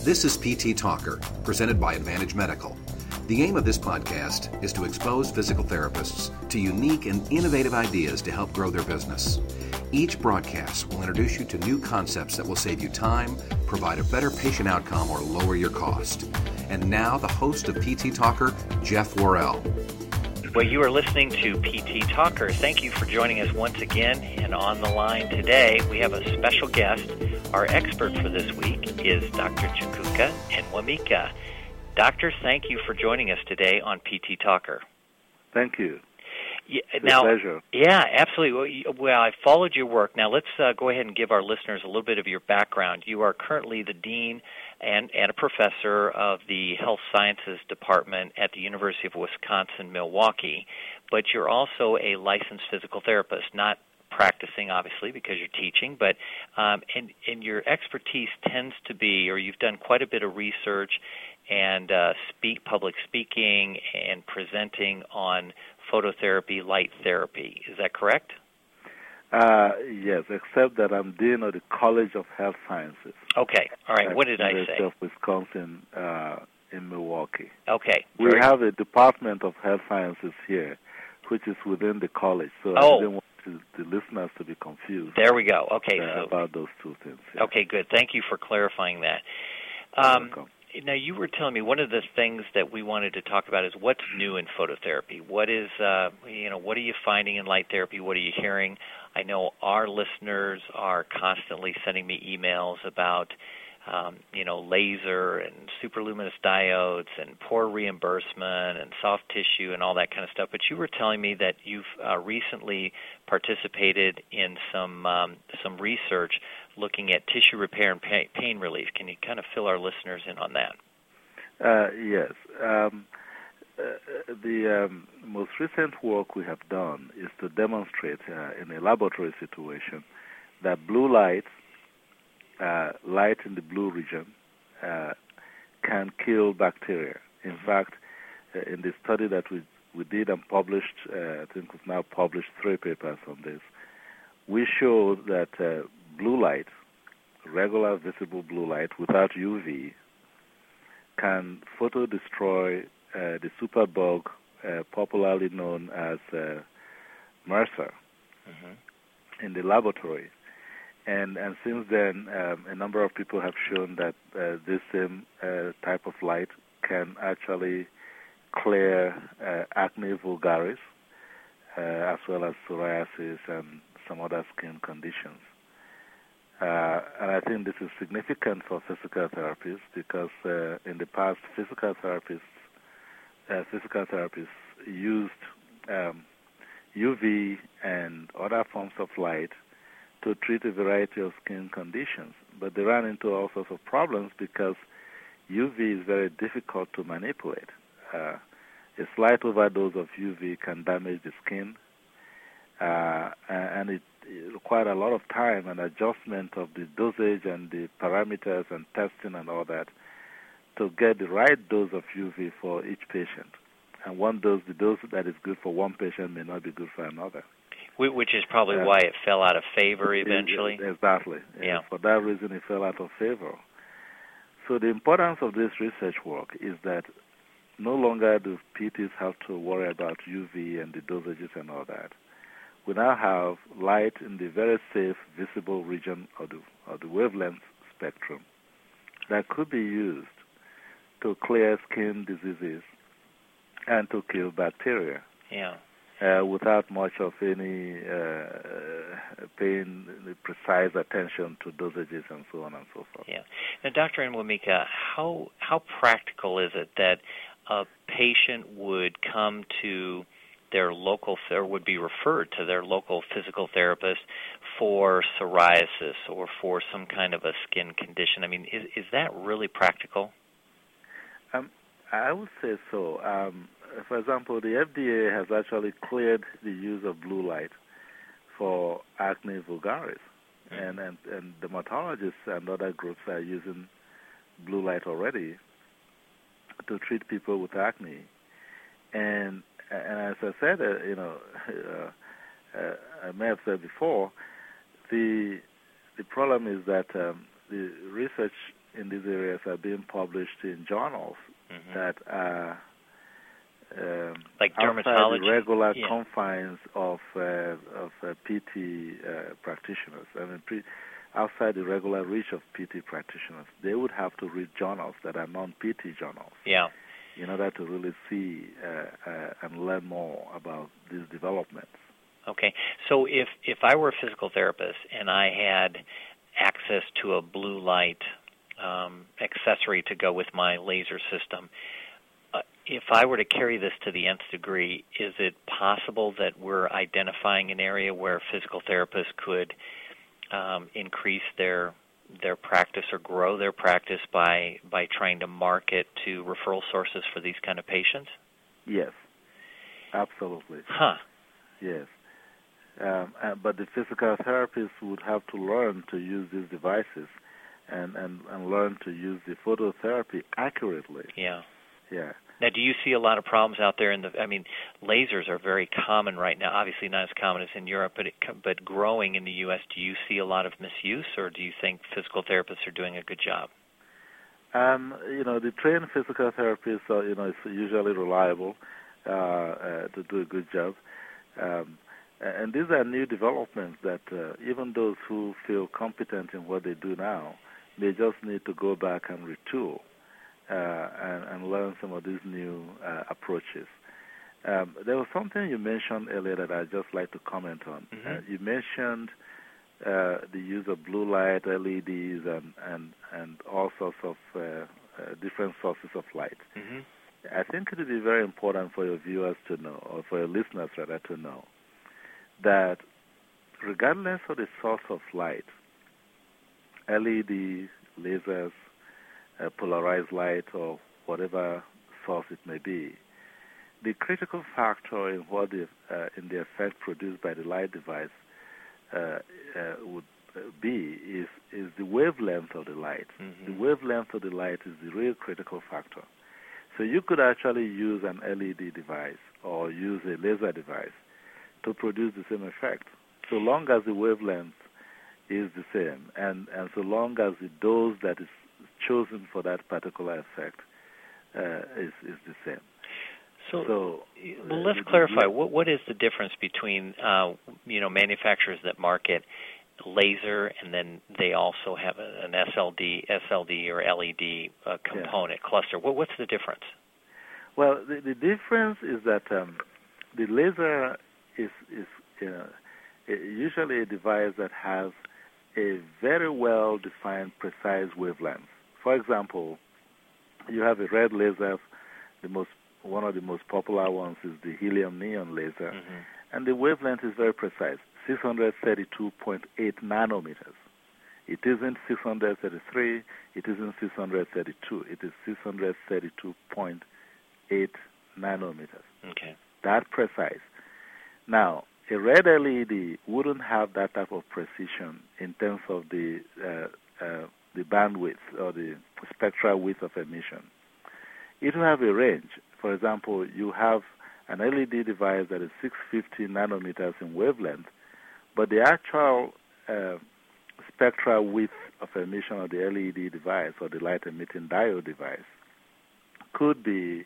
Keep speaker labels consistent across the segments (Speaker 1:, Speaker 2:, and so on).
Speaker 1: This is PT Talker, presented by Advantage Medical. The aim of this podcast is to expose physical therapists to unique and innovative ideas to help grow their business. Each broadcast will introduce you to new concepts that will save you time, provide a better patient outcome, or lower your cost. And now, the host of PT Talker, Jeff Worrell.
Speaker 2: Well, you are listening to PT Talker. Thank you for joining us once again. And on the line today, we have a special guest. Our expert for this week is Dr. Chukwuka Enwemeka. Doctor, thank you for joining us today on PT Talker.
Speaker 3: Thank you.
Speaker 2: Yeah,
Speaker 3: it's a pleasure.
Speaker 2: Yeah, absolutely. Well, I followed your work. Now, let's go ahead and give our listeners a little bit of your background. You are currently the dean and a professor of the Health Sciences Department at the University of Wisconsin-Milwaukee, but you're also a licensed physical therapist, not practicing, obviously, because you're teaching, but and your expertise tends to be, or you've done quite a bit of research and public speaking and presenting on phototherapy, light therapy. Is that correct?
Speaker 3: Yes, except that I'm dean of the College of Health Sciences.
Speaker 2: Okay, all right. What did I say?
Speaker 3: University of Wisconsin in Milwaukee.
Speaker 2: Okay.
Speaker 3: We have a Department of Health Sciences here, which is within the college, so I didn't want the listeners to be confused.
Speaker 2: There we go. Okay,
Speaker 3: about those two things. Yeah.
Speaker 2: Okay, good. Thank you for clarifying that.
Speaker 3: Welcome.
Speaker 2: Now, you were telling me one of the things that we wanted to talk about is what's new in phototherapy. What is, what are you finding in light therapy? What are you hearing? I know our listeners are constantly sending me emails about, laser and superluminous diodes and poor reimbursement and soft tissue and all that kind of stuff. But you were telling me that you've recently participated in some research looking at tissue repair and pain relief. Can you kind of fill our listeners in on that?
Speaker 3: Yes. The most recent work we have done is to demonstrate in a laboratory situation that blue light in the blue region can kill bacteria. In fact, in the study that we did and published, I think we've now published 3 papers on this, we showed that blue light, regular visible blue light without UV, can photo-destroy the superbug popularly known as MRSA in the laboratory. And since then, a number of people have shown that this same type of light can actually clear acne vulgaris, as well as psoriasis and some other skin conditions. And I think this is significant for physical therapists because in the past, physical therapists used UV and other forms of light to treat a variety of skin conditions. But they ran into all sorts of problems because UV is very difficult to manipulate. A slight overdose of UV can damage the skin, and it required a lot of time and adjustment of the dosage and the parameters and testing and all that to get the right dose of UV for each patient. And the dose that is good for one patient may not be good for another.
Speaker 2: Which is probably why it fell out of favor eventually.
Speaker 3: Exactly.
Speaker 2: Yeah.
Speaker 3: For that reason, it fell out of favor. So the importance of this research work is that no longer do PTs have to worry about UV and the dosages and all that. We now have light in the very safe, visible region of the wavelength spectrum that could be used to clear skin diseases and to kill bacteria.
Speaker 2: Yeah.
Speaker 3: Without much of any paying precise attention to dosages and so on and so forth.
Speaker 2: Yeah. Now, Dr. Enwemeka, how practical is it that a patient would come to their local, or would be referred to their local physical therapist for psoriasis or for some kind of a skin condition? I mean, is that really practical?
Speaker 3: I would say so. For example, the FDA has actually cleared the use of blue light for acne vulgaris, and dermatologists and other groups are using blue light already to treat people with acne. And as I said, I may have said before, the problem is that the research in these areas are being published in journals that are
Speaker 2: like
Speaker 3: outside
Speaker 2: dermatology,
Speaker 3: the regular confines of PT practitioners. I mean, outside the regular reach of PT practitioners, they would have to read journals that are non-PT journals.
Speaker 2: Yeah.
Speaker 3: In order to really see and learn more about these developments.
Speaker 2: Okay. So if I were a physical therapist and I had access to a blue light accessory to go with my laser system, if I were to carry this to the nth degree, is it possible that we're identifying an area where physical therapists could increase their practice or grow their practice by trying to market to referral sources for these kind of patients?
Speaker 3: Yes, absolutely.
Speaker 2: Huh.
Speaker 3: Yes. But the physical therapists would have to learn to use these devices and learn to use the phototherapy accurately.
Speaker 2: Yeah.
Speaker 3: Yeah.
Speaker 2: Now, do you see a lot of problems out there lasers are very common right now, obviously not as common as in Europe, but growing in the U.S. Do you see a lot of misuse, or do you think physical therapists are doing a good job?
Speaker 3: The trained physical therapists are, it's usually reliable to do a good job. And these are new developments that even those who feel competent in what they do now, they just need to go back and retool. And learn some of these new approaches. There was something you mentioned earlier that I'd just like to comment on. You mentioned the use of blue light, LEDs, and all sorts of different sources of light. I think it would be very important for your viewers to know, or for your listeners rather to know, that regardless of the source of light, LED, lasers, polarized light, or whatever source it may be, the critical factor in what in the effect produced by the light device would be is the wavelength of the light. The wavelength of the light is the real critical factor. So you could actually use an LED device or use a laser device to produce the same effect, so long as the wavelength is the same, and so long as the dose that is chosen for that particular effect is the same.
Speaker 2: So let's clarify. What is the difference between manufacturers that market laser and then they also have an SLD or LED component cluster? What's the difference?
Speaker 3: Well, the difference is that the laser is usually a device that has a very well-defined, precise wavelength. For example, you have a red laser. One of the most popular ones is the helium neon laser, and the wavelength is very precise, 632.8 nanometers. It isn't 633. It isn't 632. It is 632.8 nanometers.
Speaker 2: Okay.
Speaker 3: That precise. Now, a red LED wouldn't have that type of precision in terms of the bandwidth or the spectral width of emission. It will have a range. For example, you have an LED device that is 650 nanometers in wavelength, but the actual spectral width of emission of the LED device or the light-emitting diode device could be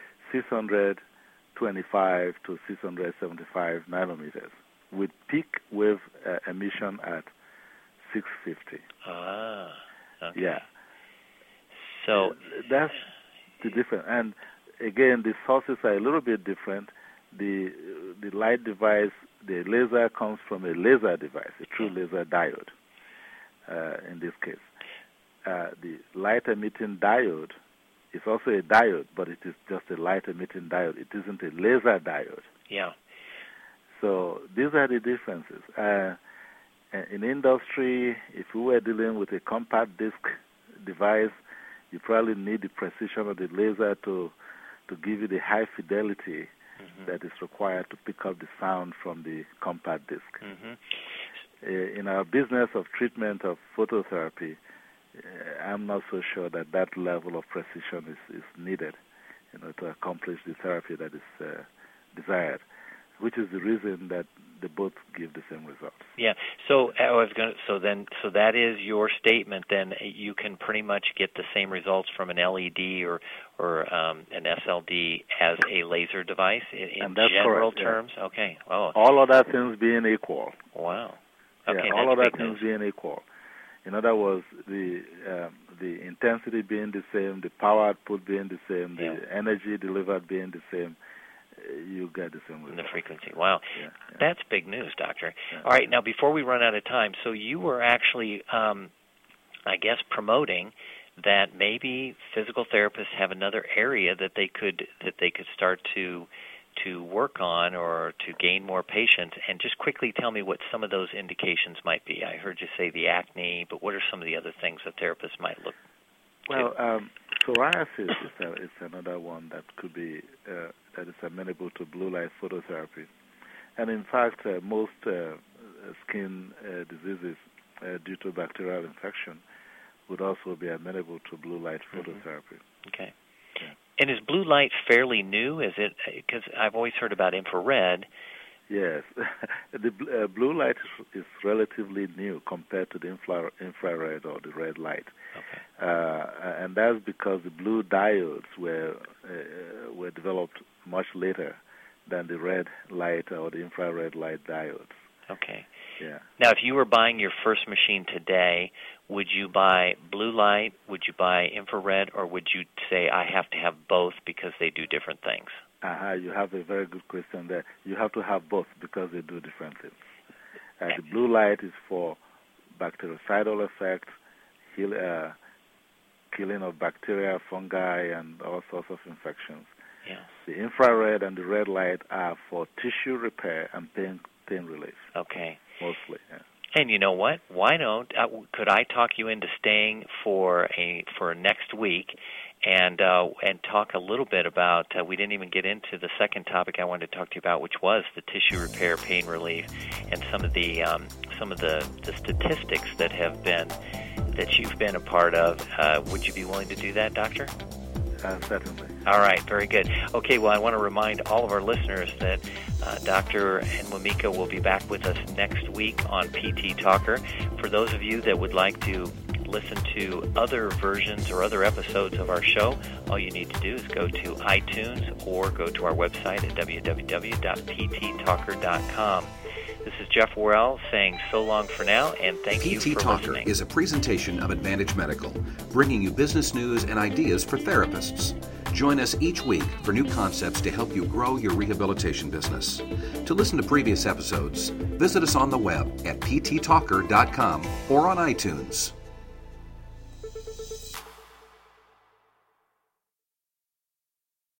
Speaker 3: 625 to 675 nanometers, with peak wave emission at 650.
Speaker 2: Okay.
Speaker 3: Yeah.
Speaker 2: So
Speaker 3: that's the difference. And again, the sources are a little bit different. The light device, the laser comes from a laser device, a true laser diode. In this case, the light-emitting diode is also a diode, but it is just a light-emitting diode. It isn't a laser diode.
Speaker 2: Yeah.
Speaker 3: So these are the differences. In industry, if we were dealing with a compact disc device, you probably need the precision of the laser to give you the high fidelity that is required to pick up the sound from the compact disc. In our business of treatment of phototherapy, I'm not so sure that level of precision is needed, to accomplish the therapy that is desired. which is the reason that they both give the same results.
Speaker 2: Yeah. So so that is your statement. Then you can pretty much get the same results from an LED or an SLD as a laser device in general
Speaker 3: correct,
Speaker 2: terms.
Speaker 3: Yeah.
Speaker 2: Okay. Oh.
Speaker 3: All other things being equal.
Speaker 2: Wow. Okay.
Speaker 3: Yeah, all other things being equal. In other words, the intensity being the same, the power output being the same, the energy delivered being the same, you get the same result.
Speaker 2: The frequency. Wow.
Speaker 3: Yeah.
Speaker 2: That's big news, Doctor.
Speaker 3: Yeah.
Speaker 2: All right, now before we run out of time, so you were actually, I guess, promoting that maybe physical therapists have another area that they could start to work on or to gain more patients. And just quickly tell me what some of those indications might be. I heard you say the acne, but what are some of the other things that therapists might look to?
Speaker 3: Psoriasis is another one that could be that is amenable to blue light phototherapy, and in fact, most skin diseases due to bacterial infection would also be amenable to blue light phototherapy.
Speaker 2: Okay.
Speaker 3: Yeah.
Speaker 2: And is blue light fairly new? Is it, because I've always heard about infrared?
Speaker 3: Yes, the blue light is relatively new compared to the infrared or the red light.
Speaker 2: Okay.
Speaker 3: And that's because the blue diodes were developed much later than the red light or the infrared light diodes.
Speaker 2: Okay.
Speaker 3: Yeah.
Speaker 2: Now, if you were buying your first machine today, would you buy blue light, would you buy infrared, or would you say I have to have both because they do different things?
Speaker 3: You have a very good question there. You have to have both because they do different things. The blue light is for bactericidal effects, killing of bacteria, fungi, and all sorts of infections.
Speaker 2: Yeah.
Speaker 3: The infrared and the red light are for tissue repair and pain relief.
Speaker 2: Okay.
Speaker 3: Mostly, yeah.
Speaker 2: And you know what? Why don't could I talk you into staying for next week and talk a little bit about we didn't even get into the second topic I wanted to talk to you about, which was the tissue repair, pain relief, and some of the statistics that you've been a part of. Would you be willing to do that, Doctor?
Speaker 3: Certainly.
Speaker 2: All right, very good. Okay, well, I want to remind all of our listeners that Dr. Nwamika will be back with us next week on PT Talker. For those of you that would like to listen to other versions or other episodes of our show, all you need to do is go to iTunes or go to our website at www.pttalker.com. This is Jeff Worrell saying so long for now, and thank you for
Speaker 1: PT Talker
Speaker 2: listening.
Speaker 1: is a presentation of Advantage Medical, bringing you business news and ideas for therapists. Join us each week for new concepts to help you grow your rehabilitation business. To listen to previous episodes, visit us on the web at pttalker.com or on iTunes.